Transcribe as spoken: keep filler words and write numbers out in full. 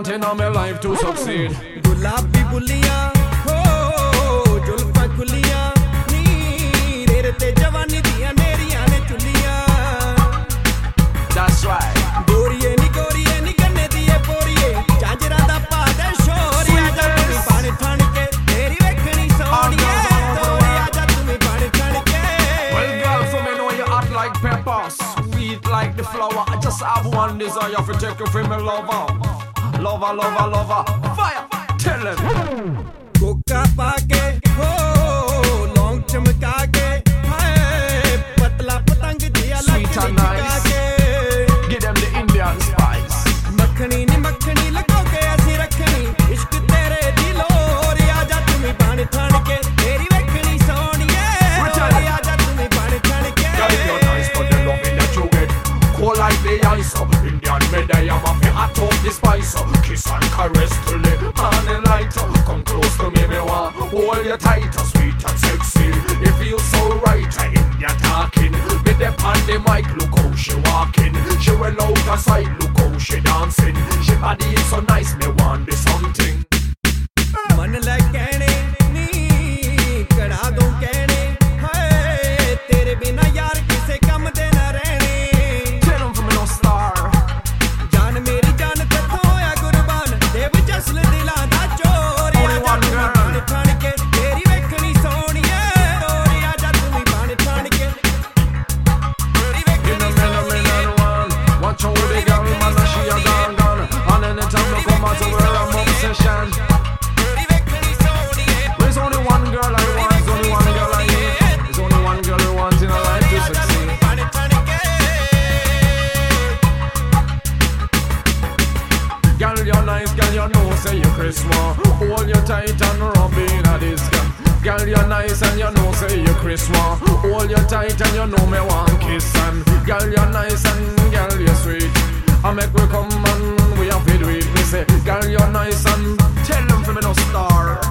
want in my life to succeed. Gulabi buliyan, ho, julfa kuliyan, nee, rere te jawani diyan meriyan ne chuliyan. That's right. Goriye ni goriye ni ganne diye poriye, jajra da paade shori aja tumi paani than ke, teri vekhni soniye, tori aja tumi paani than ke. Well, girl, for me know you hot like pepper, sweet like the flower. I just have one desire for take you from me lover, lover, lover, lover. Fire, tell him. Coca paake, ho, long chamka ke, hai, patla patang diya Sweet and nice. Give them the Indian spice. Makhani नी मखनी लगोगे ऐसी रखनी इश्क तेरे दिलो रे आजा तुम्हें पानी थान के तेरी वेखनी सोनिए रे आजा तुम्हें पानी थान के. Girl, you're nice, but the loving that you get cold like the ice. Indian made I am a fi hot up the spice. Kiss and caress till the morning light. Come close to me, me want hold you tight, sweet and sexy. It feels so right. Indian talking with them on the mic. Look how she walking. She well out of sight. Look how she dancing. She body is so nice. Me want the something. मन लग कहने नी कड़ा दूं कहने हाय तेरे बिना यार किसे कम देना रहने. Tell them for me no star. जान मेरी जान ते होया कुर्बान देव जसल दिलां दा चोर आजा तुम्हें पानी थान के तेरी वेखनी सोनिए रे आजा तुम्हें पानी थान के तेरी In a वेखनी minute, minute, one. Watch how the girl, man, and she a gone, gone. And anytime I come out to where I'm obsession. तेरी वेखनी सोनिए. There's only one girl I want, there's only one girl I need. There's only one girl who wants in her life to succeed. Girl, you're nice, girl, you know, say you Christmas. Hold you tight and rub in a this girl. Girl, you're nice and you know, say you Christmas. Hold you tight and you know me want kiss. And girl, you're nice and girl, you're sweet. I make we come and we have to do it. Me say, girl, you're nice and tell them for me no star.